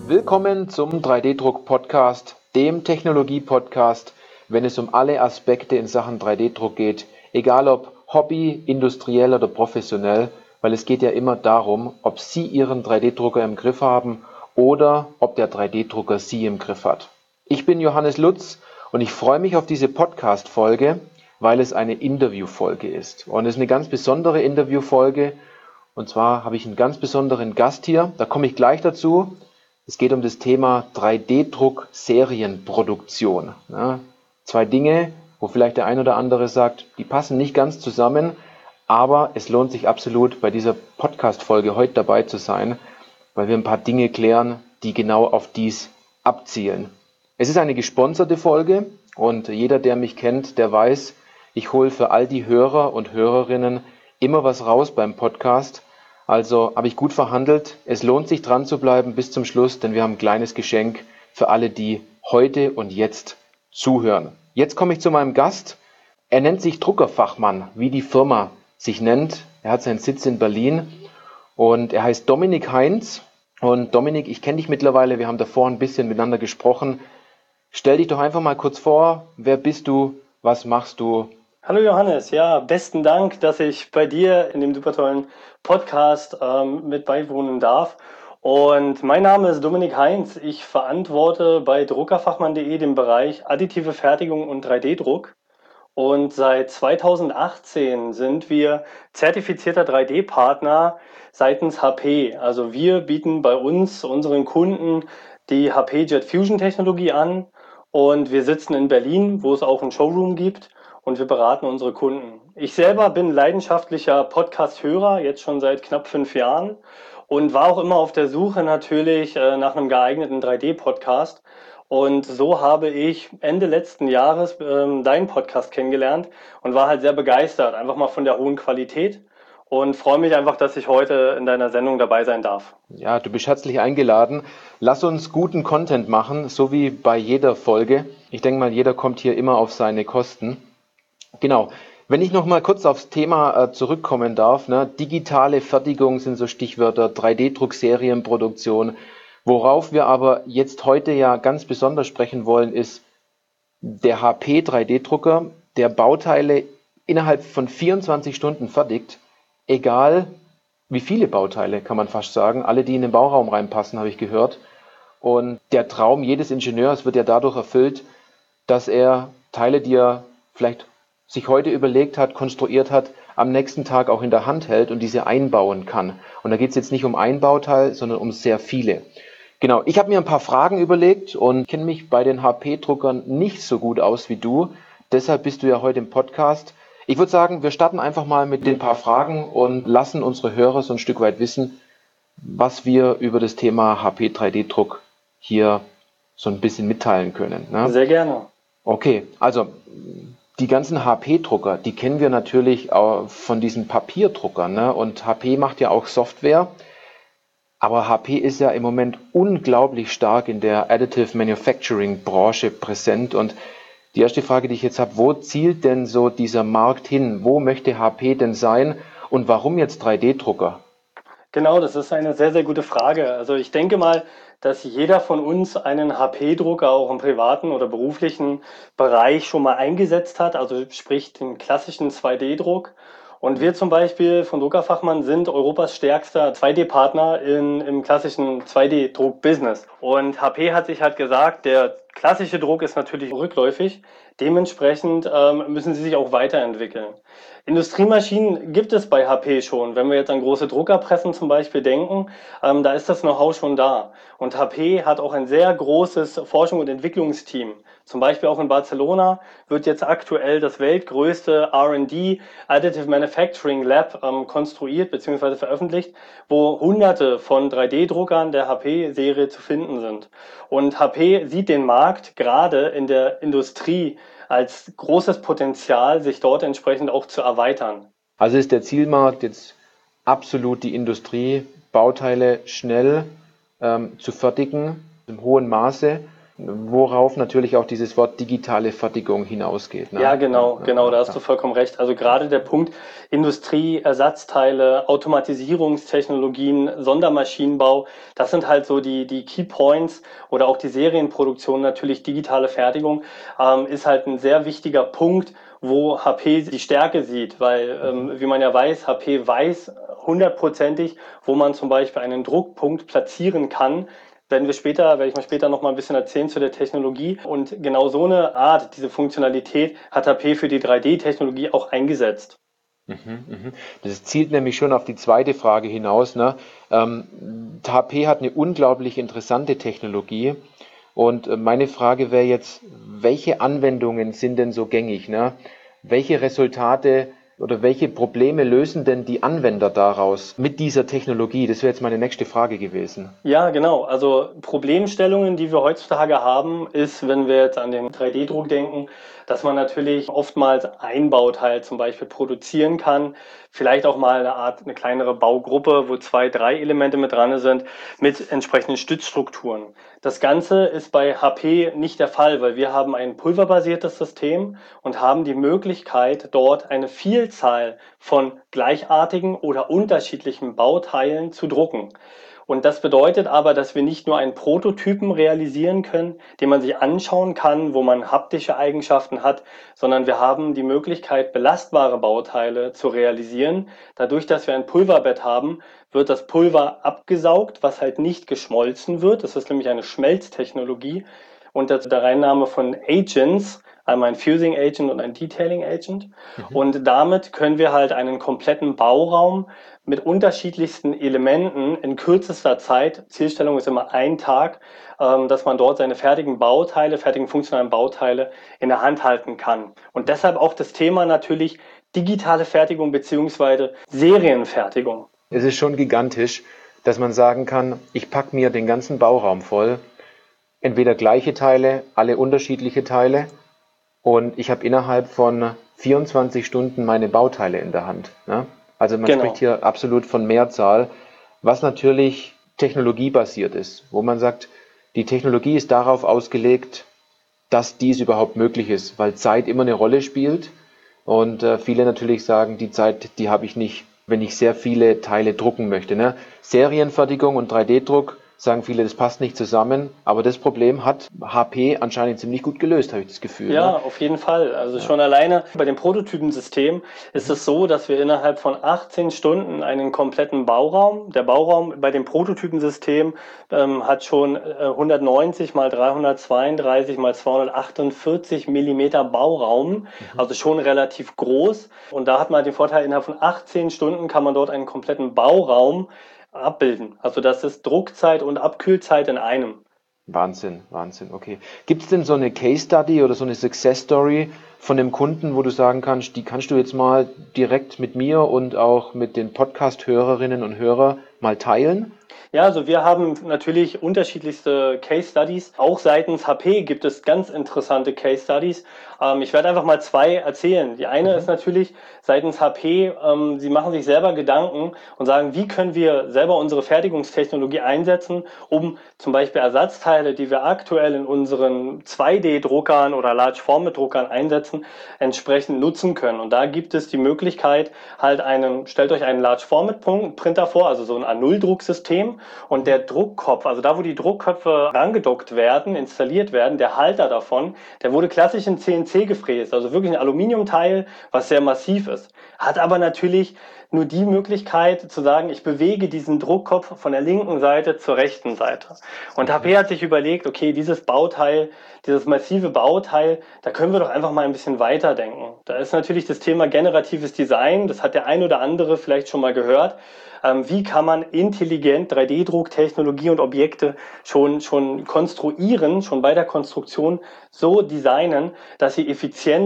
Willkommen zum 3D-Druck-Podcast, dem Technologie-Podcast, wenn es um alle Aspekte in Sachen 3D-Druck geht, egal ob Hobby, industriell oder professionell, weil es geht ja immer darum, ob Sie Ihren 3D-Drucker im Griff haben oder ob der 3D-Drucker Sie im Griff hat. Ich bin Johannes Lutz und ich freue mich auf diese Podcast-Folge, weil es eine Interview-Folge ist. Und es ist eine ganz besondere Interview-Folge. Und zwar habe ich einen ganz besonderen Gast hier, da komme ich gleich dazu. Es geht um das Thema 3D-Druck Serienproduktion. Ja, zwei Dinge, wo vielleicht der ein oder andere sagt, die passen nicht ganz zusammen, aber es lohnt sich absolut, bei dieser Podcast-Folge heute dabei zu sein, weil wir ein paar Dinge klären, die genau auf dies abzielen. Es ist eine gesponserte Folge und jeder, der mich kennt, der weiß, ich hole für all die Hörer und Hörerinnen immer was raus beim Podcast. Also habe ich gut verhandelt. Es lohnt sich dran zu bleiben bis zum Schluss, denn wir haben ein kleines Geschenk für alle, die heute und jetzt zuhören. Jetzt komme ich zu meinem Gast. Er nennt sich Druckerfachmann, wie die Firma sich nennt. Er hat seinen Sitz in Berlin und er heißt Dominik Heinz. Und Dominik, ich kenne dich mittlerweile, wir haben davor ein bisschen miteinander gesprochen. Stell dich doch einfach mal kurz vor, wer bist du, was machst du? Hallo Johannes, ja, besten Dank, dass ich bei dir in dem super tollen Podcast mit beiwohnen darf. Und mein Name ist Dominik Heinz. Ich verantworte bei druckerfachmann.de den Bereich additive Fertigung und 3D-Druck. Und seit 2018 sind wir zertifizierter 3D-Partner seitens HP. Also wir bieten bei uns unseren Kunden die HP Jet Fusion Technologie an und wir sitzen in Berlin, wo es auch einen Showroom gibt und wir beraten unsere Kunden. Ich selber bin leidenschaftlicher Podcast-Hörer, jetzt schon seit knapp 5 Jahren und war auch immer auf der Suche natürlich nach einem geeigneten 3D-Podcast. Und so habe ich Ende letzten Jahres deinen Podcast kennengelernt und war halt sehr begeistert, einfach mal von der hohen Qualität und freue mich einfach, dass ich heute in deiner Sendung dabei sein darf. Ja, du bist herzlich eingeladen. Lass uns guten Content machen, so wie bei jeder Folge. Ich denke mal, jeder kommt hier immer auf seine Kosten. Genau. Wenn ich noch mal kurz aufs Thema zurückkommen darf, ne? Digitale Fertigung sind so Stichwörter, 3D-Druck, Serienproduktion. Worauf wir aber jetzt heute ja ganz besonders sprechen wollen, ist der HP 3D-Drucker, der Bauteile innerhalb von 24 Stunden fertigt, egal wie viele Bauteile, kann man fast sagen. Alle, die in den Bauraum reinpassen, habe ich gehört. Und der Traum jedes Ingenieurs wird ja dadurch erfüllt, dass er Teile, die er vielleicht sich heute überlegt hat, konstruiert hat, am nächsten Tag auch in der Hand hält und diese einbauen kann. Und da geht es jetzt nicht um ein Bauteil, sondern um sehr viele. Genau, ich habe mir ein paar Fragen überlegt und kenne mich bei den HP-Druckern nicht so gut aus wie du. Deshalb bist du ja heute im Podcast. Ich würde sagen, wir starten einfach mal mit den paar Fragen und lassen unsere Hörer so ein Stück weit wissen, was wir über das Thema HP 3D-Druck hier so ein bisschen mitteilen können. Ne? Sehr gerne. Okay, also die ganzen HP-Drucker, die kennen wir natürlich auch von diesen Papierdruckern. Ne? Und HP macht ja auch Software. Aber HP ist ja im Moment unglaublich stark in der Additive Manufacturing Branche präsent. Und die erste Frage, die ich jetzt habe, wo zielt denn so dieser Markt hin? Wo möchte HP denn sein? Und warum jetzt 3D-Drucker? Genau, das ist eine sehr, sehr gute Frage. Also ich denke mal, dass jeder von uns einen HP-Drucker auch im privaten oder beruflichen Bereich schon mal eingesetzt hat, also sprich den klassischen 2D-Druck. Und wir zum Beispiel von Druckerfachmann sind Europas stärkster 2D-Partner im klassischen 2D-Druck-Business. Und HP hat sich halt gesagt, der klassische Druck ist natürlich rückläufig. Dementsprechend müssen sie sich auch weiterentwickeln. Industriemaschinen gibt es bei HP schon. Wenn wir jetzt an große Druckerpressen zum Beispiel denken, da ist das Know-how schon da. Und HP hat auch ein sehr großes Forschung- und Entwicklungsteam. Zum Beispiel auch in Barcelona wird jetzt aktuell das weltgrößte R&D Additive Manufacturing Lab konstruiert bzw. veröffentlicht, wo hunderte von 3D-Druckern der HP-Serie zu finden sind. Und HP sieht den Markt gerade in der Industrie als großes Potenzial, sich dort entsprechend auch zu erweitern. Also ist der Zielmarkt jetzt absolut die Industrie, Bauteile schnell zu fertigen, im hohen Maße. worauf natürlich auch dieses Wort digitale Fertigung hinausgeht. Ne? Ja, genau, da hast du vollkommen recht. Also gerade der Punkt Industrie, Ersatzteile, Automatisierungstechnologien, Sondermaschinenbau, das sind halt so die Key Points oder auch die Serienproduktion, natürlich digitale Fertigung, ist halt ein sehr wichtiger Punkt, wo HP die Stärke sieht, weil, wie man ja weiß, HP weiß hundertprozentig, wo man zum Beispiel einen Druckpunkt platzieren kann. Werde ich mal später noch mal ein bisschen erzählen zu der Technologie. Und genau so eine Art, diese Funktionalität hat HP für die 3D-Technologie auch eingesetzt. Das zielt nämlich schon auf die zweite Frage hinaus. Ne? HP hat eine unglaublich interessante Technologie. Und meine Frage wäre jetzt, welche Anwendungen sind denn so gängig? Ne? Welche Resultate oder welche Probleme lösen denn die Anwender daraus mit dieser Technologie? Das wäre jetzt meine nächste Frage gewesen. Ja, genau. Also Problemstellungen, die wir heutzutage haben, ist, wenn wir jetzt an den 3D-Druck denken, dass man natürlich oftmals ein Bauteil zum Beispiel produzieren kann. Vielleicht auch mal eine kleinere Baugruppe, wo 2, 3 Elemente mit dran sind, mit entsprechenden Stützstrukturen. Das Ganze ist bei HP nicht der Fall, weil wir haben ein pulverbasiertes System und haben die Möglichkeit, dort eine Vielzahl von gleichartigen oder unterschiedlichen Bauteilen zu drucken. Und das bedeutet aber, dass wir nicht nur einen Prototypen realisieren können, den man sich anschauen kann, wo man haptische Eigenschaften hat, sondern wir haben die Möglichkeit, belastbare Bauteile zu realisieren. Dadurch, dass wir ein Pulverbett haben, wird das Pulver abgesaugt, was halt nicht geschmolzen wird. Das ist nämlich eine Schmelztechnologie. Und der Reinnahme von Agents, einmal ein Fusing Agent und ein Detailing Agent. Und damit können wir halt einen kompletten Bauraum mit unterschiedlichsten Elementen in kürzester Zeit, Zielstellung ist immer ein Tag, dass man dort seine fertigen funktionalen Bauteile in der Hand halten kann. Und deshalb auch das Thema natürlich digitale Fertigung beziehungsweise Serienfertigung. Es ist schon gigantisch, dass man sagen kann, ich packe mir den ganzen Bauraum voll, entweder gleiche Teile, alle unterschiedliche Teile, und ich habe innerhalb von 24 Stunden meine Bauteile in der Hand. Ne? Also man spricht hier absolut von Mehrzahl, was natürlich technologiebasiert ist, wo man sagt, die Technologie ist darauf ausgelegt, dass dies überhaupt möglich ist, weil Zeit immer eine Rolle spielt und viele natürlich sagen, die Zeit, die habe ich nicht, wenn ich sehr viele Teile drucken möchte. Ne? Serienfertigung und 3D-Druck, sagen viele, das passt nicht zusammen, aber das Problem hat HP anscheinend ziemlich gut gelöst, habe ich das Gefühl. Ja, ne? auf jeden Fall. Also schon alleine bei dem Prototypensystem ist es so, dass wir innerhalb von 18 Stunden einen kompletten Bauraum, der Bauraum bei dem Prototypensystem hat schon 190 mal 332 mal 248 Millimeter Bauraum, also schon relativ groß. Und da hat man den Vorteil, innerhalb von 18 Stunden kann man dort einen kompletten Bauraum abbilden. Also das ist Druckzeit und Abkühlzeit in einem. Wahnsinn, Wahnsinn, okay. Gibt es denn so eine Case Study oder so eine Success Story von dem Kunden, wo du sagen kannst, die kannst du jetzt mal direkt mit mir und auch mit den Podcast-Hörerinnen und Hörern mal teilen? Ja, also wir haben natürlich unterschiedlichste Case Studies. Auch seitens HP gibt es ganz interessante Case Studies. Ich werde einfach mal 2 erzählen. Die eine ist natürlich seitens HP, sie machen sich selber Gedanken und sagen, wie können wir selber unsere Fertigungstechnologie einsetzen, um zum Beispiel Ersatzteile, die wir aktuell in unseren 2D-Druckern oder Large-Format-Druckern einsetzen, entsprechend nutzen können. Und da gibt es die Möglichkeit, stellt euch einen Large-Format-Printer vor, also so ein A0-Drucksystem, und der Druckkopf, also da, wo die Druckköpfe rangedockt werden, installiert werden, der Halter davon, der wurde klassisch in CNC gefräst, also wirklich ein Aluminiumteil, was sehr massiv ist. Hat aber natürlich nur die Möglichkeit zu sagen, ich bewege diesen Druckkopf von der linken Seite zur rechten Seite. Und HP hat sich überlegt, okay, dieses massive Bauteil, da können wir doch einfach mal ein bisschen weiterdenken. Da ist natürlich das Thema generatives Design, das hat der ein oder andere vielleicht schon mal gehört. Wie kann man intelligent 3D-Drucktechnologie und Objekte schon konstruieren, schon bei der Konstruktion so designen, dass sie effizient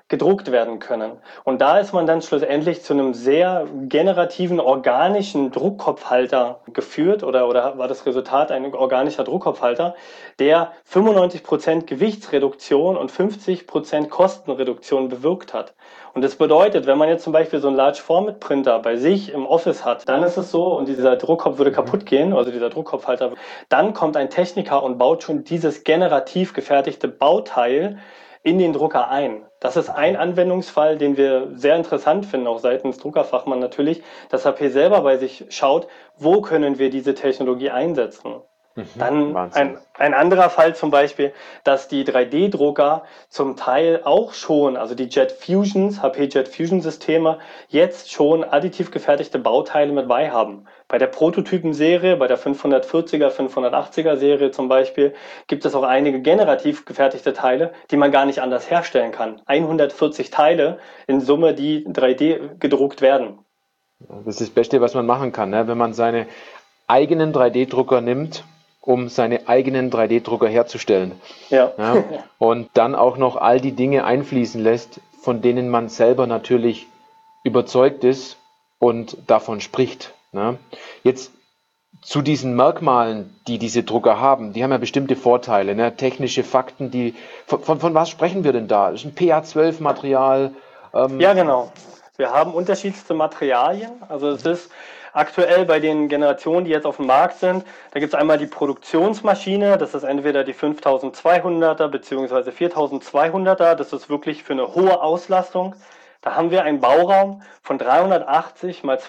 gedruckt werden können. Und da ist man dann schlussendlich zu einem sehr generativen, organischen Druckkopfhalter geführt oder war das Resultat ein organischer Druckkopfhalter, der 95% Gewichtsreduktion und 50% Kostenreduktion bewirkt hat. Und das bedeutet, wenn man jetzt zum Beispiel so einen Large Format Printer bei sich im Office hat, dann ist es so, und dieser Druckkopf würde kaputt gehen, also dieser Druckkopfhalter, dann kommt ein Techniker und baut schon dieses generativ gefertigte Bauteil in den Drucker ein. Das ist ein Anwendungsfall, den wir sehr interessant finden, auch seitens Druckerfachmann natürlich, dass HP selber bei sich schaut, wo können wir diese Technologie einsetzen. Dann ein anderer Fall zum Beispiel, dass die 3D-Drucker zum Teil auch schon, also die Jet Fusions, HP Jet Fusion Systeme, jetzt schon additiv gefertigte Bauteile mit bei haben. Bei der Prototypenserie, bei der 540er, 580er Serie zum Beispiel, gibt es auch einige generativ gefertigte Teile, die man gar nicht anders herstellen kann. 140 Teile in Summe, die 3D gedruckt werden. Das ist das Beste, was man machen kann, ne? Wenn man seine eigenen 3D-Drucker nimmt, um seine eigenen 3D-Drucker herzustellen. Ja. Und dann auch noch all die Dinge einfließen lässt, von denen man selber natürlich überzeugt ist und davon spricht. Ne? Jetzt zu diesen Merkmalen, die diese Drucker haben, die haben ja bestimmte Vorteile, ne? Technische Fakten, von was sprechen wir denn da? Das ist ein PA12-Material. Ja, genau. Wir haben unterschiedlichste Materialien. Also es ist aktuell bei den Generationen, die jetzt auf dem Markt sind, da gibt es einmal die Produktionsmaschine, das ist entweder die 5200er bzw. 4200er, das ist wirklich für eine hohe Auslastung. Da haben wir einen Bauraum von 380 mal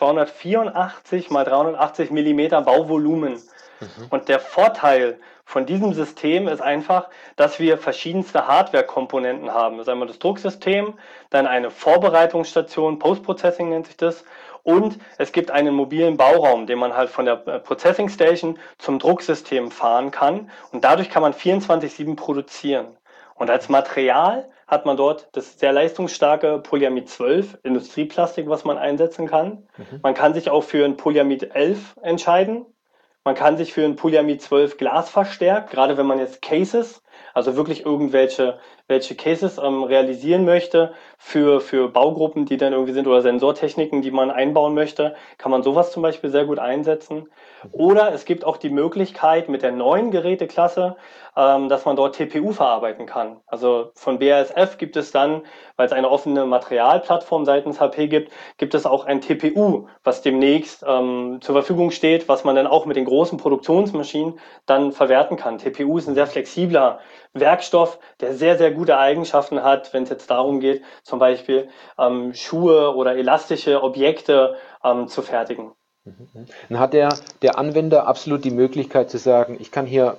284 mal 380 Millimeter Bauvolumen. Und der Vorteil von diesem System ist einfach, dass wir verschiedenste Hardware-Komponenten haben. Das ist einmal das Drucksystem, dann eine Vorbereitungsstation, Post-Processing nennt sich das, und es gibt einen mobilen Bauraum, den man halt von der Processing Station zum Drucksystem fahren kann, und dadurch kann man 24/7 produzieren. Und als Material hat man dort das sehr leistungsstarke Polyamid 12 Industrieplastik, was man einsetzen kann. Man kann sich auch für ein Polyamid 11 entscheiden. Man kann sich für ein Polyamid 12 Glas verstärkt, gerade wenn man jetzt Cases, also wirklich welche Cases realisieren möchte für Baugruppen, die dann irgendwie sind, oder Sensortechniken, die man einbauen möchte, kann man sowas zum Beispiel sehr gut einsetzen. Oder es gibt auch die Möglichkeit mit der neuen Geräteklasse, dass man dort TPU verarbeiten kann. Also von BASF gibt es dann, weil es eine offene Materialplattform seitens HP gibt es auch ein TPU, was demnächst zur Verfügung steht, was man dann auch mit den großen Produktionsmaschinen dann verwerten kann. TPU ist ein sehr flexibler Werkstoff, der sehr, sehr gute Eigenschaften hat, wenn es jetzt darum geht, zum Beispiel Schuhe oder elastische Objekte zu fertigen. Dann hat der Anwender absolut die Möglichkeit zu sagen, ich kann hier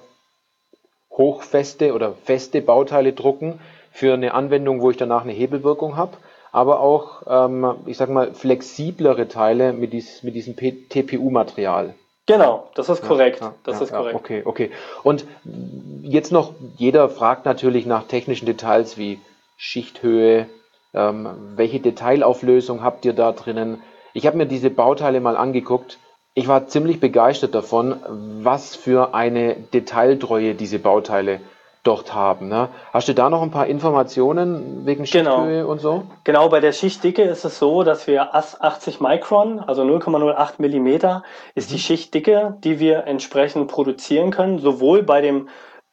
hochfeste oder feste Bauteile drucken für eine Anwendung, wo ich danach eine Hebelwirkung habe, aber auch, ich sag mal, flexiblere Teile mit diesem TPU-Material. Genau, das ist korrekt. Das ist korrekt. Okay. Und jetzt noch, jeder fragt natürlich nach technischen Details wie Schichthöhe, welche Detailauflösung habt ihr da drinnen? Ich habe mir diese Bauteile mal angeguckt. Ich war ziemlich begeistert davon, was für eine Detailtreue diese Bauteile dort haben. Ne? Hast du da noch ein paar Informationen wegen Schichthöhe und so? Genau, bei der Schichtdicke ist es so, dass wir 80 Mikron, also 0,08 Millimeter, ist die Schichtdicke, die wir entsprechend produzieren können, sowohl bei dem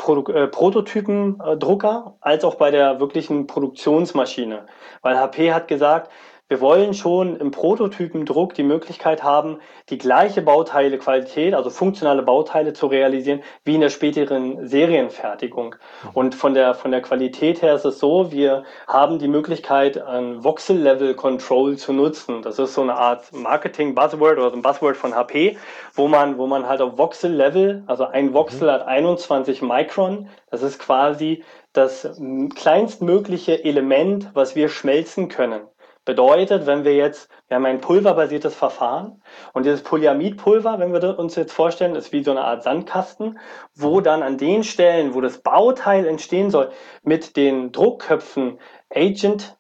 Prototypendrucker als auch bei der wirklichen Produktionsmaschine. Weil HP hat gesagt, wir wollen schon im Prototypendruck die Möglichkeit haben, die gleiche Bauteilequalität, also funktionale Bauteile zu realisieren, wie in der späteren Serienfertigung. Und von der Qualität her ist es so, wir haben die Möglichkeit, ein Voxel-Level-Control zu nutzen. Das ist so eine Art Marketing-Buzzword oder so ein Buzzword von HP, wo man halt auf Voxel-Level, also ein Voxel hat 21 Mikron, das ist quasi das kleinstmögliche Element, was wir schmelzen können. Bedeutet, wir haben ein pulverbasiertes Verfahren, und dieses Polyamidpulver, wenn wir uns jetzt vorstellen, ist wie so eine Art Sandkasten, wo dann an den Stellen, wo das Bauteil entstehen soll, mit den Druckköpfen Agents,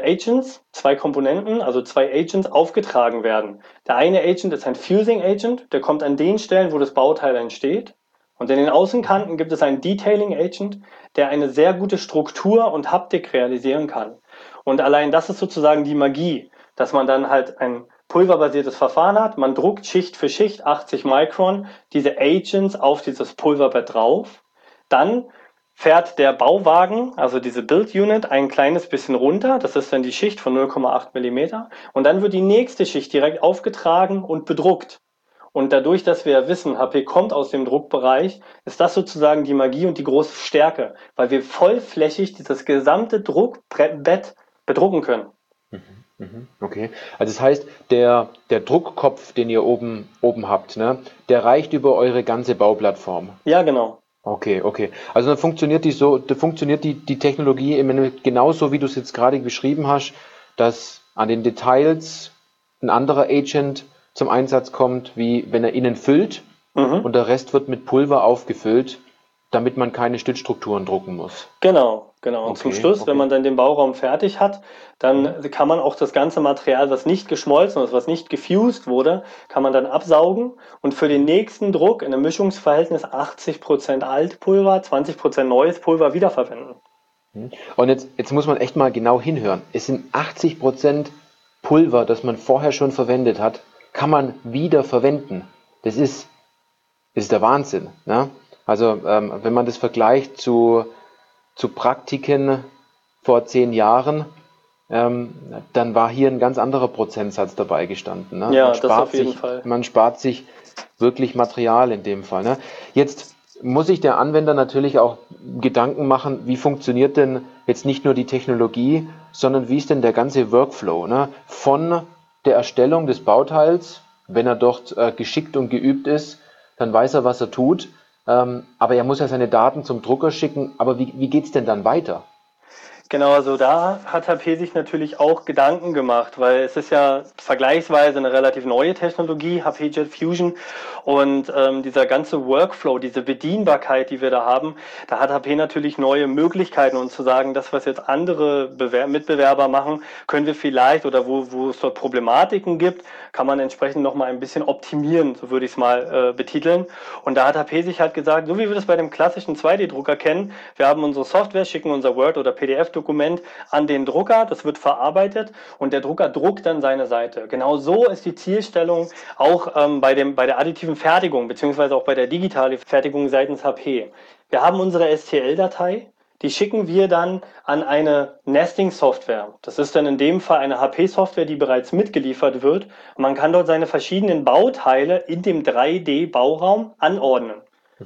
2 Komponenten, also 2 Agents aufgetragen werden. Der eine Agent ist ein Fusing Agent, der kommt an den Stellen, wo das Bauteil entsteht. Und in den Außenkanten gibt es einen Detailing Agent, der eine sehr gute Struktur und Haptik realisieren kann. Und allein das ist sozusagen die Magie, dass man dann halt ein pulverbasiertes Verfahren hat. Man druckt Schicht für Schicht 80 Micron diese Agents auf dieses Pulverbett drauf. Dann fährt der Bauwagen, also diese Build Unit, ein kleines bisschen runter. Das ist dann die Schicht von 0,8 Millimeter. Und dann wird die nächste Schicht direkt aufgetragen und bedruckt. Und dadurch, dass wir wissen, HP kommt aus dem Druckbereich, ist das sozusagen die Magie und die große Stärke, weil wir vollflächig dieses gesamte Druckbett bedrucken können. Okay, also das heißt, der Druckkopf, den ihr oben habt, ne, der reicht über eure ganze Bauplattform. Ja, genau. Okay. Also dann funktioniert die Technologie im Endeffekt genauso, wie du es jetzt gerade beschrieben hast, dass an den Details ein anderer Agent zum Einsatz kommt, wie wenn er innen füllt und der Rest wird mit Pulver aufgefüllt, damit man keine Stützstrukturen drucken muss. Genau. Und zum Schluss, wenn man dann den Bauraum fertig hat, dann kann man auch das ganze Material, was nicht geschmolzen ist, was nicht gefused wurde, kann man dann absaugen und für den nächsten Druck in einem Mischungsverhältnis 80% Altpulver, 20% neues Pulver wiederverwenden. Und jetzt muss man echt mal genau hinhören. Es sind 80% Pulver, das man vorher schon verwendet hat, kann man wieder verwenden. Das ist der Wahnsinn. Ne? Also wenn man das vergleicht zu Praktiken vor 10 Jahren, dann war hier ein ganz anderer Prozentsatz dabei gestanden. Ne? Ja, das auf jeden Fall. Man spart sich wirklich Material in dem Fall. Ne? Jetzt muss sich der Anwender natürlich auch Gedanken machen, wie funktioniert denn jetzt nicht nur die Technologie, sondern wie ist denn der ganze Workflow, ne? Von der Erstellung des Bauteils, wenn er dort geschickt und geübt ist, dann weiß er, was er tut. Aber er muss ja seine Daten zum Drucker schicken. Aber wie geht's denn dann weiter? Genau, also da hat HP sich natürlich auch Gedanken gemacht, weil es ist ja vergleichsweise eine relativ neue Technologie, HP Jet Fusion, und dieser ganze Workflow, diese Bedienbarkeit, die wir da haben, da hat HP natürlich neue Möglichkeiten, und zu sagen, das, was jetzt andere Mitbewerber machen, können wir vielleicht, oder wo es dort Problematiken gibt, kann man entsprechend nochmal ein bisschen optimieren, so würde ich es mal betiteln. Und da hat HP sich halt gesagt, so wie wir das bei dem klassischen 2D-Drucker kennen, wir haben unsere Software, schicken unser Word- oder PDF-Dokument an den Drucker, das wird verarbeitet und der Drucker druckt dann seine Seite. Genau so ist die Zielstellung auch bei der additiven Fertigung, beziehungsweise auch bei der digitalen Fertigung seitens HP. Wir haben unsere STL-Datei, die schicken wir dann an eine Nesting-Software. Das ist dann in dem Fall eine HP-Software, die bereits mitgeliefert wird. Man kann dort seine verschiedenen Bauteile in dem 3D-Bauraum anordnen.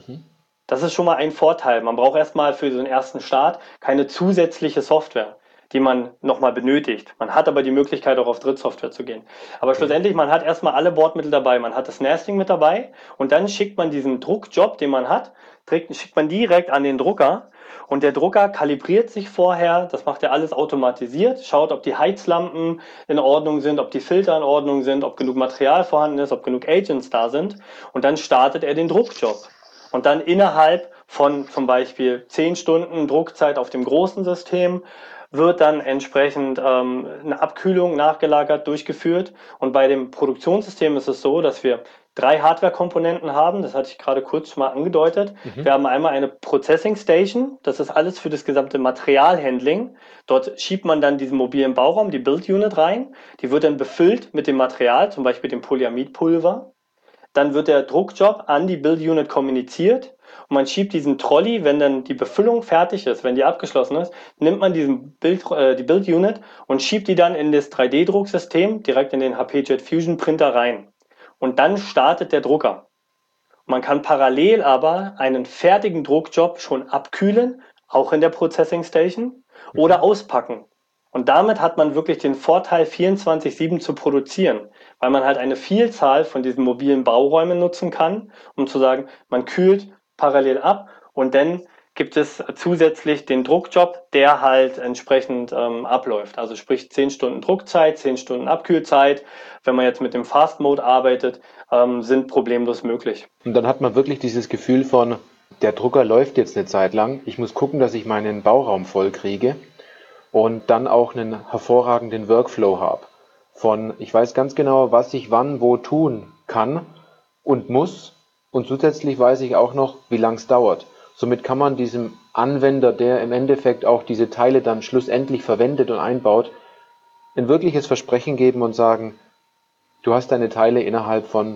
Das ist schon mal ein Vorteil. Man braucht erstmal für den ersten Start keine zusätzliche Software, die man nochmal benötigt. Man hat aber die Möglichkeit, auch auf Drittsoftware zu gehen. Aber schlussendlich, man hat erstmal alle Bordmittel dabei. Man hat das Nesting mit dabei und dann schickt man diesen Druckjob, den man hat, schickt man direkt an den Drucker. Und der Drucker kalibriert sich vorher, das macht er alles automatisiert, schaut, ob die Heizlampen in Ordnung sind, ob die Filter in Ordnung sind, ob genug Material vorhanden ist, ob genug Agents da sind. Und dann startet er den Druckjob. Und dann innerhalb von zum Beispiel 10 Stunden Druckzeit auf dem großen System wird dann entsprechend eine Abkühlung nachgelagert durchgeführt. Und bei dem Produktionssystem ist es so, dass wir 3 Hardware-Komponenten haben. Das hatte ich gerade kurz mal angedeutet. Wir haben einmal eine Processing Station. Das ist alles für das gesamte Materialhandling. Dort schiebt man dann diesen mobilen Bauraum, die Build Unit rein. Die wird dann befüllt mit dem Material, zum Beispiel dem Polyamidpulver. Dann wird der Druckjob an die Build Unit kommuniziert und man schiebt diesen Trolley, wenn dann die Befüllung fertig ist, wenn die abgeschlossen ist, nimmt man die Build Unit und schiebt die dann in das 3D-Drucksystem direkt in den HP Jet Fusion Printer rein. Und dann startet der Drucker. Man kann parallel aber einen fertigen Druckjob schon abkühlen, auch in der Processing Station, oder auspacken. Und damit hat man wirklich den Vorteil, 24/7 zu produzieren, weil man halt eine Vielzahl von diesen mobilen Bauräumen nutzen kann, um zu sagen, man kühlt parallel ab und dann gibt es zusätzlich den Druckjob, der halt entsprechend abläuft. Also sprich 10 Stunden Druckzeit, 10 Stunden Abkühlzeit. Wenn man jetzt mit dem Fast Mode arbeitet, sind problemlos möglich. Und dann hat man wirklich dieses Gefühl von, der Drucker läuft jetzt eine Zeit lang, ich muss gucken, dass ich meinen Bauraum voll kriege und dann auch einen hervorragenden Workflow habe. Von, ich weiß ganz genau, was ich wann wo tun kann und muss und zusätzlich weiß ich auch noch, wie lang es dauert. Somit kann man diesem Anwender, der im Endeffekt auch diese Teile dann schlussendlich verwendet und einbaut, ein wirkliches Versprechen geben und sagen, du hast deine Teile innerhalb von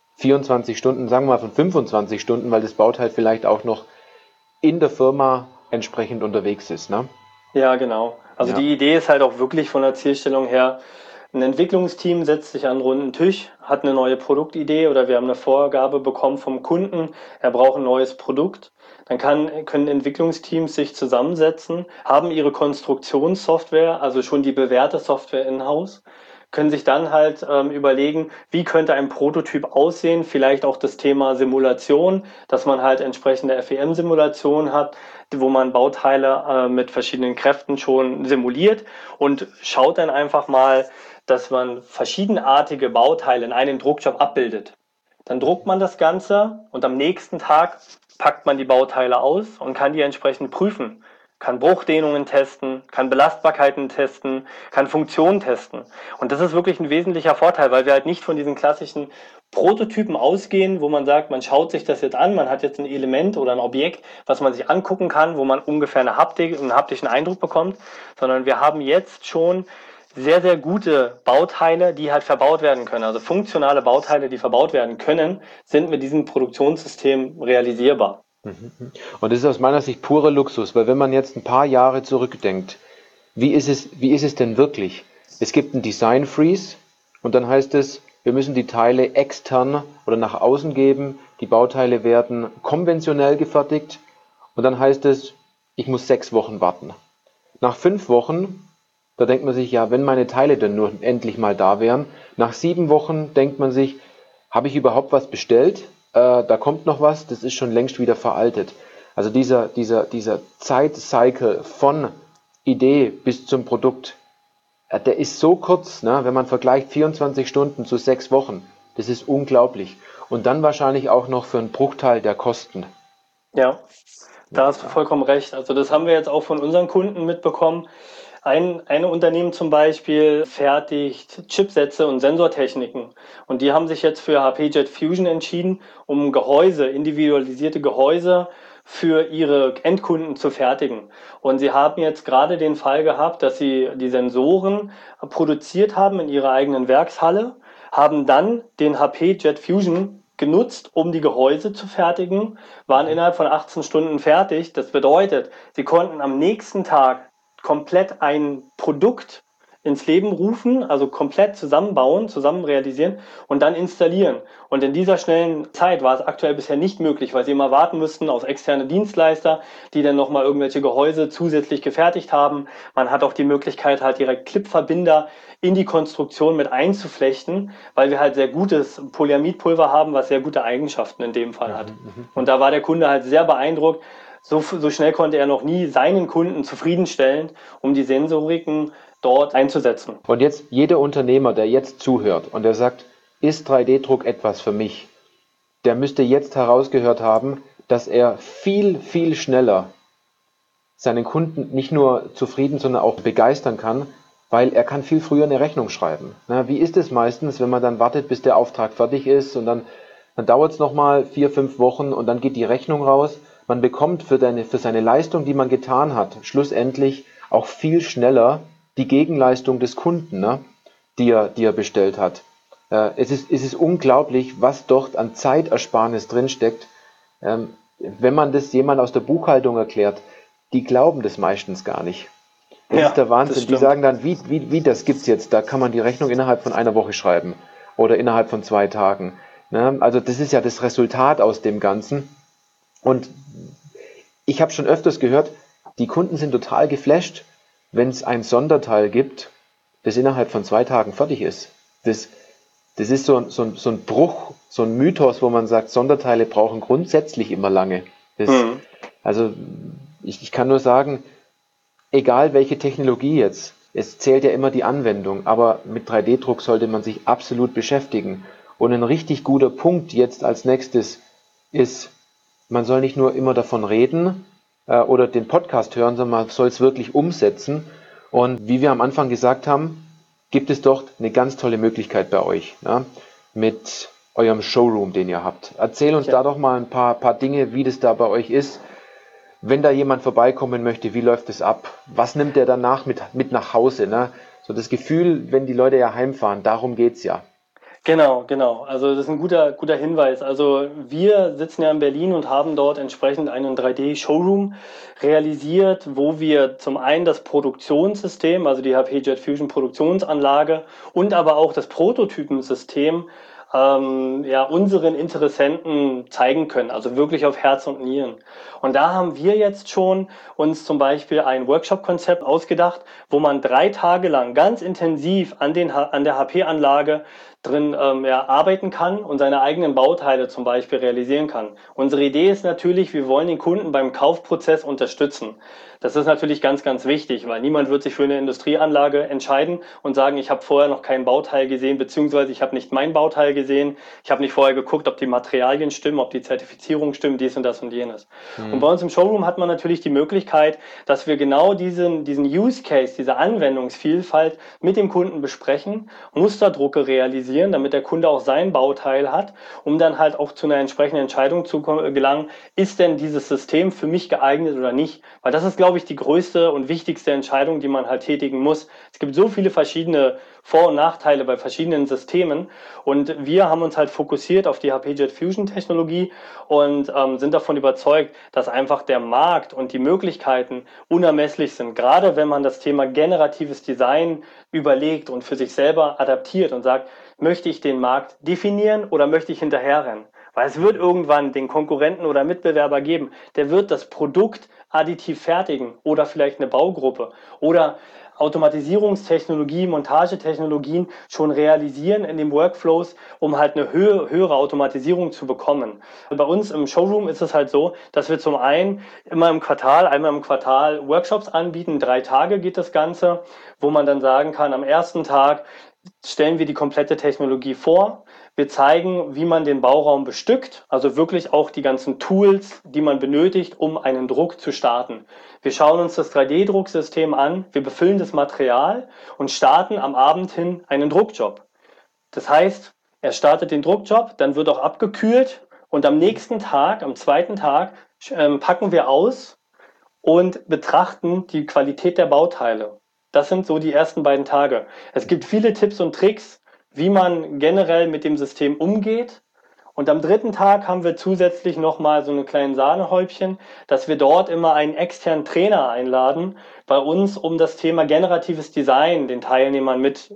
24 Stunden, sagen wir mal von 25 Stunden, weil das Bauteil vielleicht auch noch in der Firma entsprechend unterwegs ist, ne? Ja, genau. Also Ja. die Idee ist halt auch wirklich von der Zielstellung her, ein Entwicklungsteam setzt sich an einen runden Tisch, hat eine neue Produktidee oder wir haben eine Vorgabe bekommen vom Kunden, er braucht ein neues Produkt. Dann können Entwicklungsteams sich zusammensetzen, haben ihre Konstruktionssoftware, also schon die bewährte Software in-house, können sich dann halt überlegen, wie könnte ein Prototyp aussehen, vielleicht auch das Thema Simulation, dass man halt entsprechende FEM-Simulationen hat, wo man Bauteile mit verschiedenen Kräften schon simuliert und schaut dann einfach mal, dass man verschiedenartige Bauteile in einem Druckjob abbildet. Dann druckt man das Ganze und am nächsten Tag packt man die Bauteile aus und kann die entsprechend prüfen. Kann Bruchdehnungen testen, kann Belastbarkeiten testen, kann Funktionen testen. Und das ist wirklich ein wesentlicher Vorteil, weil wir halt nicht von diesen klassischen Prototypen ausgehen, wo man sagt, man schaut sich das jetzt an, man hat jetzt ein Element oder ein Objekt, was man sich angucken kann, wo man ungefähr eine Haptik, einen haptischen Eindruck bekommt, sondern wir haben jetzt schon sehr, sehr gute Bauteile, die halt verbaut werden können. Also funktionale Bauteile, die verbaut werden können, sind mit diesem Produktionssystem realisierbar. Und das ist aus meiner Sicht purer Luxus, weil wenn man jetzt ein paar Jahre zurückdenkt, wie ist es denn wirklich? Es gibt einen Design Freeze und dann heißt es, wir müssen die Teile extern oder nach außen geben. Die Bauteile werden konventionell gefertigt und dann heißt es, ich muss 6 Wochen warten. Nach 5 Wochen, da denkt man sich, ja, wenn meine Teile denn nur endlich mal da wären. Nach 7 Wochen denkt man sich, habe ich überhaupt was bestellt? Da kommt noch was, das ist schon längst wieder veraltet. Also dieser Zeitcycle von Idee bis zum Produkt, der ist so kurz, ne? Wenn man vergleicht 24 Stunden zu 6 Wochen, das ist unglaublich. Und dann wahrscheinlich auch noch für einen Bruchteil der Kosten. Ja, da hast du vollkommen recht. Also das haben wir jetzt auch von unseren Kunden mitbekommen. Ein Unternehmen zum Beispiel fertigt Chipsätze und Sensortechniken. Und die haben sich jetzt für HP Jet Fusion entschieden, um Gehäuse, individualisierte Gehäuse für ihre Endkunden zu fertigen. Und sie haben jetzt gerade den Fall gehabt, dass sie die Sensoren produziert haben in ihrer eigenen Werkshalle, haben dann den HP Jet Fusion genutzt, um die Gehäuse zu fertigen, waren innerhalb von 18 Stunden fertig. Das bedeutet, sie konnten am nächsten Tag komplett ein Produkt ins Leben rufen, also komplett zusammenbauen, zusammen realisieren und dann installieren. Und in dieser schnellen Zeit war es aktuell bisher nicht möglich, weil sie immer warten müssten auf externe Dienstleister, die dann nochmal irgendwelche Gehäuse zusätzlich gefertigt haben. Man hat auch die Möglichkeit, halt direkt Clipverbinder in die Konstruktion mit einzuflechten, weil wir halt sehr gutes Polyamidpulver haben, was sehr gute Eigenschaften in dem Fall hat. Und da war der Kunde halt sehr beeindruckt. So schnell konnte er noch nie seinen Kunden zufriedenstellen, um die Sensoriken dort einzusetzen. Und jetzt jeder Unternehmer, der jetzt zuhört und der sagt, ist 3D-Druck etwas für mich, der müsste jetzt herausgehört haben, dass er viel, viel schneller seinen Kunden nicht nur zufrieden, sondern auch begeistern kann, weil er kann viel früher eine Rechnung schreiben. Na, wie ist es meistens, wenn man dann wartet, bis der Auftrag fertig ist und dann dauert es nochmal 4, 5 Wochen und dann geht die Rechnung raus. Man bekommt für seine Leistung, die man getan hat, schlussendlich auch viel schneller die Gegenleistung des Kunden, ne, die er bestellt hat. Es ist unglaublich, was dort an Zeitersparnis drinsteckt. Wenn man das jemand aus der Buchhaltung erklärt, die glauben das meistens gar nicht. Das ist der Wahnsinn. Die sagen dann, wie das gibt's jetzt? Da kann man die Rechnung innerhalb von einer Woche schreiben oder innerhalb von 2 Tagen. Ne? Also das ist ja das Resultat aus dem Ganzen. Und ich habe schon öfters gehört, die Kunden sind total geflasht, wenn es ein Sonderteil gibt, das innerhalb von 2 Tagen fertig ist. Das ist so ein Bruch, so ein Mythos, wo man sagt, Sonderteile brauchen grundsätzlich immer lange. Also ich kann nur sagen, egal welche Technologie jetzt, es zählt ja immer die Anwendung, aber mit 3D-Druck sollte man sich absolut beschäftigen. Und ein richtig guter Punkt jetzt als nächstes ist, man soll nicht nur immer davon reden oder den Podcast hören, sondern man soll es wirklich umsetzen. Und wie wir am Anfang gesagt haben, gibt es dort eine ganz tolle Möglichkeit bei euch, ja, mit eurem Showroom, den ihr habt. Erzähl uns da doch mal ein paar Dinge, wie das da bei euch ist. wenn da jemand vorbeikommen möchte, wie läuft es ab? Was nimmt er danach mit nach Hause? Ne? So das Gefühl, wenn die Leute ja heimfahren, darum geht's ja. Genau. Also das ist ein guter Hinweis. Also wir sitzen ja in Berlin und haben dort entsprechend einen 3D-Showroom realisiert, wo wir zum einen das Produktionssystem, also die HP Jet Fusion Produktionsanlage und aber auch das Prototypensystem unseren Interessenten zeigen können, also wirklich auf Herz und Nieren. Und da haben wir jetzt schon uns zum Beispiel ein Workshop-Konzept ausgedacht, wo man 3 Tage lang ganz intensiv an der HP-Anlage drin arbeiten kann und seine eigenen Bauteile zum Beispiel realisieren kann. Unsere Idee ist natürlich, wir wollen den Kunden beim Kaufprozess unterstützen. Das ist natürlich ganz wichtig, weil niemand wird sich für eine Industrieanlage entscheiden und sagen, ich habe vorher noch kein Bauteil gesehen, beziehungsweise ich habe nicht mein Bauteil gesehen, ich habe nicht vorher geguckt, ob die Materialien stimmen, ob die Zertifizierung stimmt, dies und das und jenes. Und bei uns im Showroom hat man natürlich die Möglichkeit, dass wir genau diesen Use Case, diese Anwendungsvielfalt mit dem Kunden besprechen, Musterdrucke realisieren, damit der Kunde auch sein Bauteil hat, um dann halt auch zu einer entsprechenden Entscheidung zu gelangen, ist denn dieses System für mich geeignet oder nicht? Weil das ist, glaube ich, die größte und wichtigste Entscheidung, die man halt tätigen muss. Es gibt so viele verschiedene Vor- und Nachteile bei verschiedenen Systemen und wir haben uns halt fokussiert auf die HP Jet Fusion Technologie und sind davon überzeugt, dass einfach der Markt und die Möglichkeiten unermesslich sind. Gerade wenn man das Thema generatives Design überlegt und für sich selber adaptiert und sagt, möchte ich den Markt definieren oder möchte ich hinterherrennen? Weil es wird irgendwann den Konkurrenten oder Mitbewerber geben, der wird das Produkt additiv fertigen oder vielleicht eine Baugruppe oder Automatisierungstechnologie, Montagetechnologien schon realisieren in den Workflows, um halt eine höhere Automatisierung zu bekommen. Bei uns im Showroom ist es halt so, dass wir zum einen einmal im Quartal Workshops anbieten. 3 Tage geht das Ganze, wo man dann sagen kann, am ersten Tag stellen wir die komplette Technologie vor. Wir zeigen, wie man den Bauraum bestückt, also wirklich auch die ganzen Tools, die man benötigt, um einen Druck zu starten. Wir schauen uns das 3D-Drucksystem an, wir befüllen das Material und starten am Abend hin einen Druckjob. Das heißt, er startet den Druckjob, dann wird auch abgekühlt und am nächsten Tag, am zweiten Tag, packen wir aus und betrachten die Qualität der Bauteile. Das sind so die ersten beiden Tage. Es gibt viele Tipps und Tricks, wie man generell mit dem System umgeht. Und am 3. Tag haben wir zusätzlich nochmal so eine kleine Sahnehäubchen, dass wir dort immer einen externen Trainer einladen bei uns, um das Thema generatives Design den Teilnehmern mit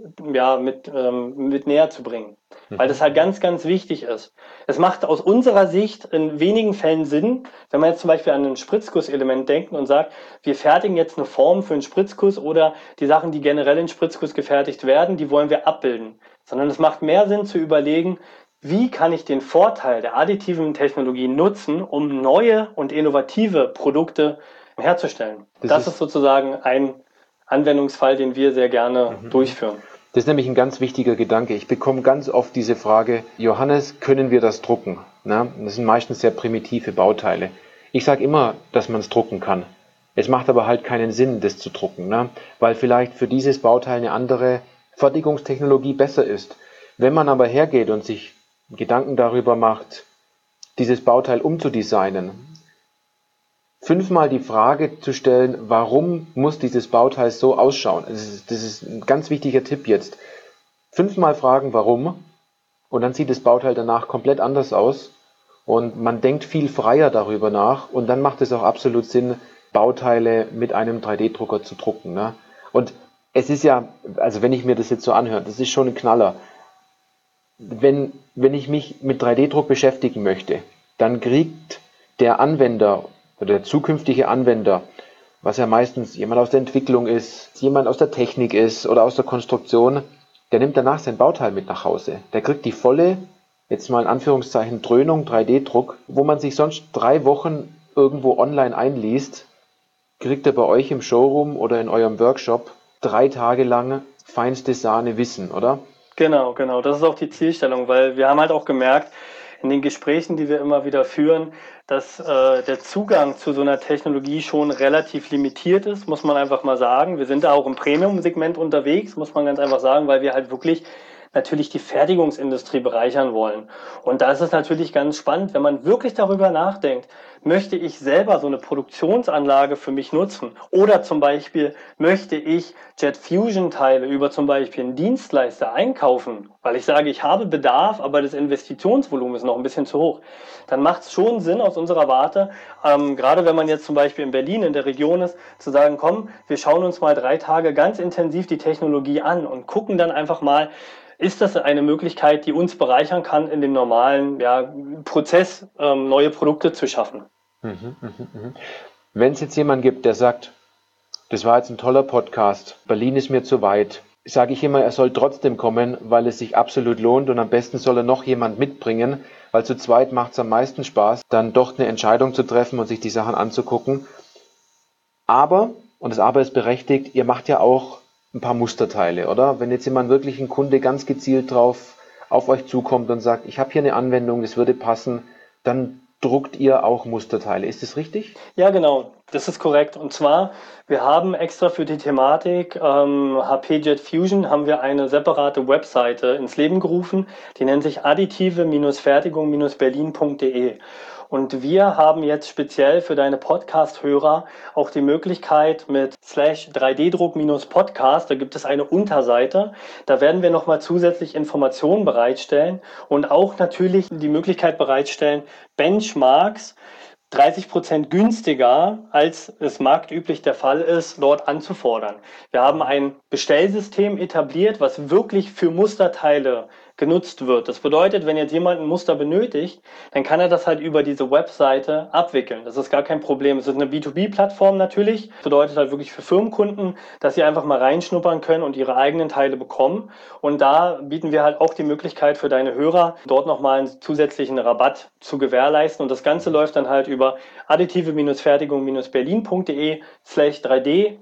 näher zu bringen. Weil das halt ganz wichtig ist. Es macht aus unserer Sicht in wenigen Fällen Sinn, wenn man jetzt zum Beispiel an ein Spritzgusselement denkt und sagt, wir fertigen jetzt eine Form für einen Spritzguss oder die Sachen, die generell in Spritzguss gefertigt werden, die wollen wir abbilden. Sondern es macht mehr Sinn zu überlegen, wie kann ich den Vorteil der additiven Technologie nutzen, um neue und innovative Produkte herzustellen. Das ist sozusagen ein Anwendungsfall, den wir sehr gerne durchführen. Das ist nämlich ein ganz wichtiger Gedanke. Ich bekomme ganz oft diese Frage, Johannes, können wir das drucken? Na, das sind meistens sehr primitive Bauteile. Ich sage immer, dass man es drucken kann. Es macht aber halt keinen Sinn, das zu drucken, ne? Weil vielleicht für dieses Bauteil eine andere Fertigungstechnologie besser ist. Wenn man aber hergeht und sich Gedanken darüber macht, dieses Bauteil umzudesignen, 5-mal die Frage zu stellen, warum muss dieses Bauteil so ausschauen? Das ist ein ganz wichtiger Tipp jetzt. 5-mal fragen, warum, und dann sieht das Bauteil danach komplett anders aus und man denkt viel freier darüber nach und dann macht es auch absolut Sinn, Bauteile mit einem 3D-Drucker zu drucken, ne? Und es ist ja, also wenn ich mir das jetzt so anhöre, das ist schon ein Knaller. Wenn ich mich mit 3D-Druck beschäftigen möchte, dann kriegt der Anwender oder der zukünftige Anwender, was ja meistens jemand aus der Entwicklung ist, jemand aus der Technik ist oder aus der Konstruktion, der nimmt danach sein Bauteil mit nach Hause. Der kriegt die volle, jetzt mal in Anführungszeichen, Dröhnung 3D-Druck, wo man sich sonst 3 Wochen irgendwo online einliest, kriegt er bei euch im Showroom oder in eurem Workshop 3 Tage lang feinste Sahne Wissen, oder? Genau. Das ist auch die Zielstellung, weil wir haben halt auch gemerkt, in den Gesprächen, die wir immer wieder führen, dass der Zugang zu so einer Technologie schon relativ limitiert ist, muss man einfach mal sagen. Wir sind da auch im Premium-Segment unterwegs, muss man ganz einfach sagen, weil wir halt wirklich natürlich die Fertigungsindustrie bereichern wollen. Und da ist es natürlich ganz spannend, wenn man wirklich darüber nachdenkt, möchte ich selber so eine Produktionsanlage für mich nutzen? Oder zum Beispiel möchte ich Jet Fusion Teile über zum Beispiel einen Dienstleister einkaufen, weil ich sage, ich habe Bedarf, aber das Investitionsvolumen ist noch ein bisschen zu hoch. Dann macht es schon Sinn aus unserer Warte, gerade wenn man jetzt zum Beispiel in Berlin in der Region ist, zu sagen, komm, wir schauen uns mal 3 Tage ganz intensiv die Technologie an und gucken dann einfach mal, ist das eine Möglichkeit, die uns bereichern kann, in dem normalen Prozess neue Produkte zu schaffen? Wenn es jetzt jemanden gibt, der sagt, das war jetzt ein toller Podcast, Berlin ist mir zu weit, sage ich immer, er soll trotzdem kommen, weil es sich absolut lohnt und am besten soll er noch jemand mitbringen, weil zu zweit macht es am meisten Spaß, dann doch eine Entscheidung zu treffen und sich die Sachen anzugucken. Aber, und das Aber ist berechtigt, ihr macht ja auch ein paar Musterteile, oder? Wenn jetzt jemand wirklich, ein Kunde, ganz gezielt drauf auf euch zukommt und sagt, ich habe hier eine Anwendung, das würde passen, dann druckt ihr auch Musterteile. Ist das richtig? Ja, genau, das ist korrekt. Und zwar, wir haben extra für die Thematik HP Jet Fusion haben wir eine separate Webseite ins Leben gerufen, die nennt sich additive-fertigung-berlin.de. Und wir haben jetzt speziell für deine Podcast-Hörer auch die Möglichkeit mit /3D-Druck-Podcast, da gibt es eine Unterseite, da werden wir nochmal zusätzlich Informationen bereitstellen und auch natürlich die Möglichkeit bereitstellen, Benchmarks 30% günstiger, als es marktüblich der Fall ist, dort anzufordern. Wir haben ein Bestellsystem etabliert, was wirklich für Musterteile genutzt wird. Das bedeutet, wenn jetzt jemand ein Muster benötigt, dann kann er das halt über diese Webseite abwickeln. Das ist gar kein Problem. Es ist eine B2B-Plattform natürlich. Das bedeutet halt wirklich für Firmenkunden, dass sie einfach mal reinschnuppern können und ihre eigenen Teile bekommen. Und da bieten wir halt auch die Möglichkeit für deine Hörer, dort nochmal einen zusätzlichen Rabatt zu gewährleisten. Und das Ganze läuft dann halt über additive-fertigung-berlin.de/3D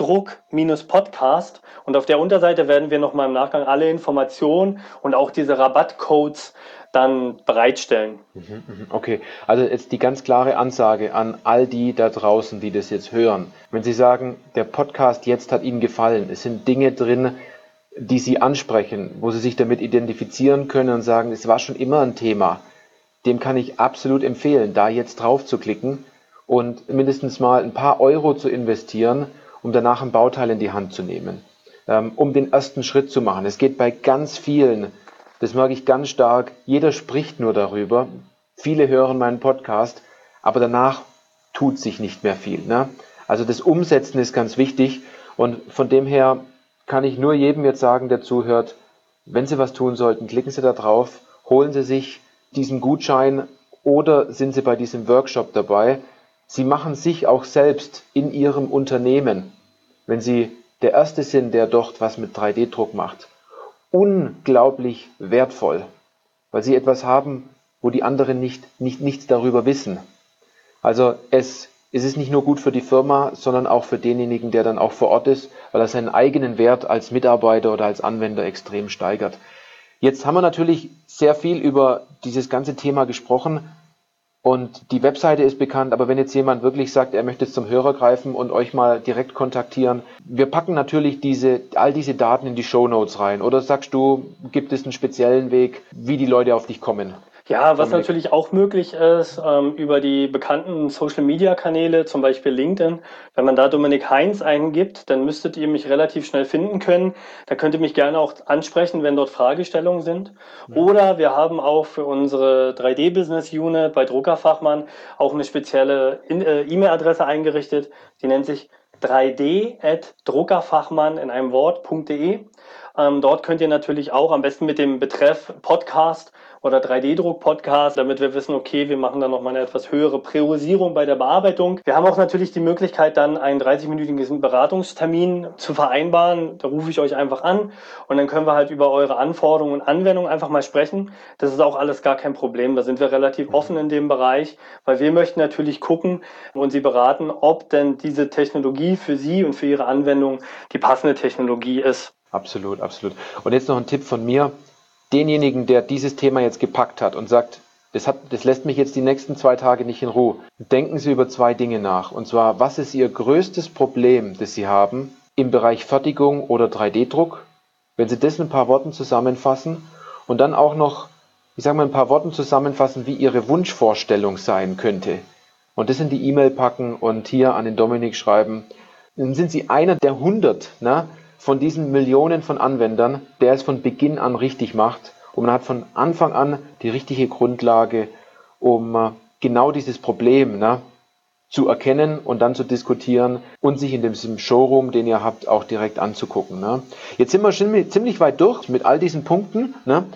Druck-Podcast und auf der Unterseite werden wir nochmal im Nachgang alle Informationen und auch diese Rabattcodes dann bereitstellen. Okay, also jetzt die ganz klare Ansage an all die da draußen, die das jetzt hören. Wenn Sie sagen, der Podcast jetzt hat Ihnen gefallen, es sind Dinge drin, die Sie ansprechen, wo Sie sich damit identifizieren können und sagen, es war schon immer ein Thema, dem kann ich absolut empfehlen, da jetzt drauf zu klicken und mindestens mal ein paar Euro zu investieren, um danach ein Bauteil in die Hand zu nehmen, um den ersten Schritt zu machen. Es geht bei ganz vielen, das merke ich ganz stark, jeder spricht nur darüber, viele hören meinen Podcast, aber danach tut sich nicht mehr viel. Ne? Also das Umsetzen ist ganz wichtig und von dem her kann ich nur jedem jetzt sagen, der zuhört, wenn Sie was tun sollten, klicken Sie da drauf, holen Sie sich diesen Gutschein oder sind Sie bei diesem Workshop dabei. Sie machen sich auch selbst in Ihrem Unternehmen, wenn Sie der Erste sind, der dort was mit 3D-Druck macht, unglaublich wertvoll, weil Sie etwas haben, wo die anderen nichts darüber wissen. Also es ist nicht nur gut für die Firma, sondern auch für denjenigen, der dann auch vor Ort ist, weil er seinen eigenen Wert als Mitarbeiter oder als Anwender extrem steigert. Jetzt haben wir natürlich sehr viel über dieses ganze Thema gesprochen und die Webseite ist bekannt, aber wenn jetzt jemand wirklich sagt, er möchte jetzt zum Hörer greifen und euch mal direkt kontaktieren, wir packen natürlich all diese Daten in die Shownotes rein. Oder sagst du, gibt es einen speziellen Weg, wie die Leute auf dich kommen? Ja, was natürlich auch möglich ist, über die bekannten Social-Media-Kanäle, zum Beispiel LinkedIn. Wenn man da Dominik Heinz eingibt, dann müsstet ihr mich relativ schnell finden können. Da könnt ihr mich gerne auch ansprechen, wenn dort Fragestellungen sind. Oder wir haben auch für unsere 3D-Business-Unit bei Druckerfachmann auch eine spezielle E-Mail-Adresse eingerichtet. Die nennt sich 3d@druckerfachmann in einem Wort.de. Dort könnt ihr natürlich auch am besten mit dem Betreff Podcast oder 3D-Druck-Podcast, damit wir wissen, okay, wir machen dann nochmal eine etwas höhere Priorisierung bei der Bearbeitung. Wir haben auch natürlich die Möglichkeit, dann einen 30-minütigen Beratungstermin zu vereinbaren. Da rufe ich euch einfach an und dann können wir halt über eure Anforderungen und Anwendungen einfach mal sprechen. Das ist auch alles gar kein Problem. Da sind wir relativ offen in dem Bereich, weil wir möchten natürlich gucken und Sie beraten, ob denn diese Technologie für Sie und für Ihre Anwendung die passende Technologie ist. Absolut, absolut. Und jetzt noch ein Tipp von mir. Denjenigen, der dieses Thema jetzt gepackt hat und sagt, das lässt mich jetzt die nächsten 2 Tage nicht in Ruhe. Denken Sie über 2 Dinge nach. Und zwar, was ist Ihr größtes Problem, das Sie haben im Bereich Fertigung oder 3D-Druck? Wenn Sie das in ein paar Worten zusammenfassen und dann auch noch, ich sage mal, ein paar Worten zusammenfassen, wie Ihre Wunschvorstellung sein könnte und das in die E-Mail packen und hier an den Dominik schreiben, dann sind Sie einer der 100, von diesen Millionen von Anwendern, der es von Beginn an richtig macht. Und man hat von Anfang an die richtige Grundlage, um genau dieses Problem zu erkennen und dann zu diskutieren und sich in diesem Showroom, den ihr habt, auch direkt anzugucken. Jetzt sind wir schon ziemlich weit durch mit all diesen Punkten.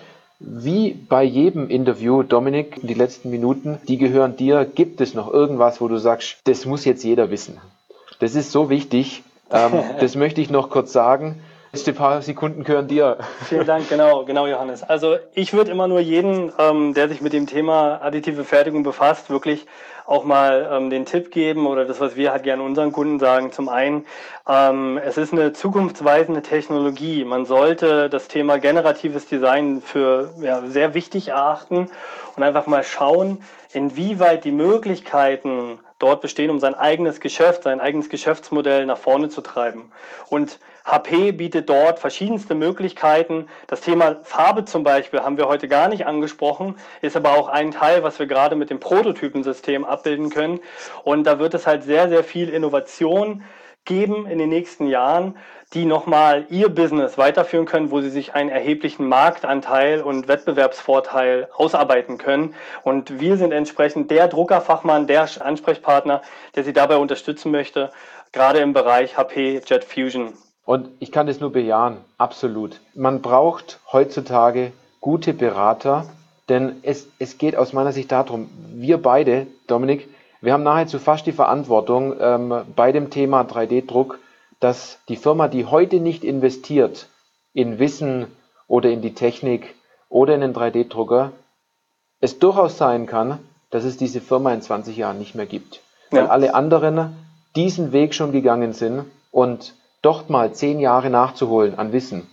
Wie bei jedem Interview, Dominik, die letzten Minuten, die gehören dir. Gibt es noch irgendwas, wo du sagst, das muss jetzt jeder wissen? Das ist so wichtig. Das möchte ich noch kurz sagen. Die letzten paar Sekunden gehören dir. Vielen Dank, genau, Johannes. Also ich würde immer nur jeden, der sich mit dem Thema additive Fertigung befasst, wirklich auch mal den Tipp geben oder das, was wir halt gerne unseren Kunden sagen. Zum einen, es ist eine zukunftsweisende Technologie. Man sollte das Thema generatives Design für sehr wichtig erachten und einfach mal schauen, inwieweit die Möglichkeiten dort bestehen, um sein eigenes Geschäft, sein eigenes Geschäftsmodell nach vorne zu treiben. Und HP bietet dort verschiedenste Möglichkeiten. Das Thema Farbe zum Beispiel haben wir heute gar nicht angesprochen, ist aber auch ein Teil, was wir gerade mit dem Prototypensystem abbilden können. Und da wird es halt sehr, sehr viel Innovation geben in den nächsten Jahren, die nochmal ihr Business weiterführen können, wo sie sich einen erheblichen Marktanteil und Wettbewerbsvorteil ausarbeiten können. Und wir sind entsprechend der Druckerfachmann, der Ansprechpartner, der sie dabei unterstützen möchte, gerade im Bereich HP Jet Fusion. Und ich kann das nur bejahen, absolut. Man braucht heutzutage gute Berater, denn es geht aus meiner Sicht darum, wir beide, Dominik, wir haben nahezu fast die Verantwortung bei dem Thema 3D-Druck, dass die Firma, die heute nicht investiert in Wissen oder in die Technik oder in den 3D-Drucker, es durchaus sein kann, dass es diese Firma in 20 Jahren nicht mehr gibt. Weil alle anderen diesen Weg schon gegangen sind und dort mal 10 Jahre nachzuholen an Wissen,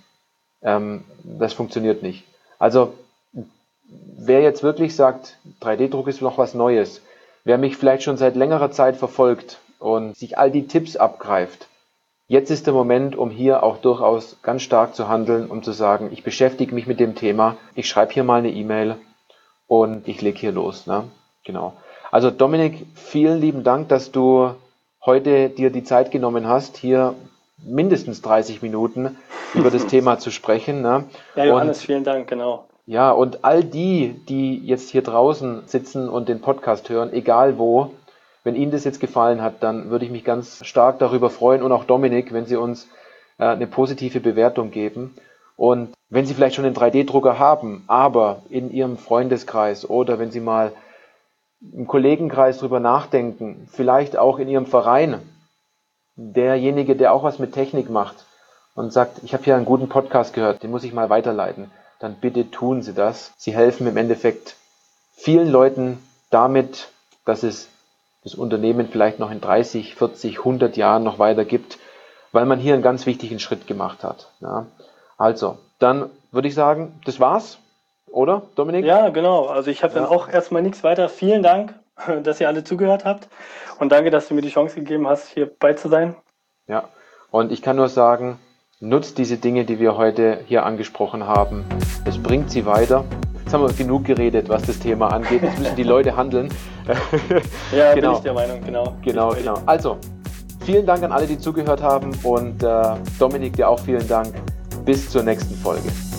das funktioniert nicht. Also wer jetzt wirklich sagt, 3D-Druck ist noch was Neues, wer mich vielleicht schon seit längerer Zeit verfolgt und sich all die Tipps abgreift, jetzt ist der Moment, um hier auch durchaus ganz stark zu handeln, um zu sagen, ich beschäftige mich mit dem Thema, ich schreibe hier mal eine E-Mail und ich lege hier los. Genau. Also Dominik, vielen lieben Dank, dass du heute dir die Zeit genommen hast, hier mindestens 30 Minuten über das Thema zu sprechen. Ja, Johannes, vielen Dank, genau. Ja, und all die jetzt hier draußen sitzen und den Podcast hören, egal wo, wenn Ihnen das jetzt gefallen hat, dann würde ich mich ganz stark darüber freuen und auch Dominik, wenn Sie uns eine positive Bewertung geben. Und wenn Sie vielleicht schon einen 3D-Drucker haben, aber in Ihrem Freundeskreis oder wenn Sie mal im Kollegenkreis drüber nachdenken, vielleicht auch in Ihrem Verein, derjenige, der auch was mit Technik macht und sagt, ich habe hier einen guten Podcast gehört, den muss ich mal weiterleiten, dann bitte tun Sie das. Sie helfen im Endeffekt vielen Leuten damit, dass es das Unternehmen vielleicht noch in 30, 40, 100 Jahren noch weiter gibt, weil man hier einen ganz wichtigen Schritt gemacht hat. Ja. Also, dann würde ich sagen, das war's, oder, Dominik? Ja, genau. Also ich habe dann auch erstmal nichts weiter. Vielen Dank, dass ihr alle zugehört habt und danke, dass du mir die Chance gegeben hast, hier bei zu sein. Ja, und ich kann nur sagen, nutzt diese Dinge, die wir heute hier angesprochen haben. Es bringt sie weiter. Jetzt haben wir genug geredet, was das Thema angeht. Jetzt müssen die Leute handeln. Ja, genau. Bin ich der Meinung, genau. Genau. Also, vielen Dank an alle, die zugehört haben und Dominik, dir auch vielen Dank. Bis zur nächsten Folge.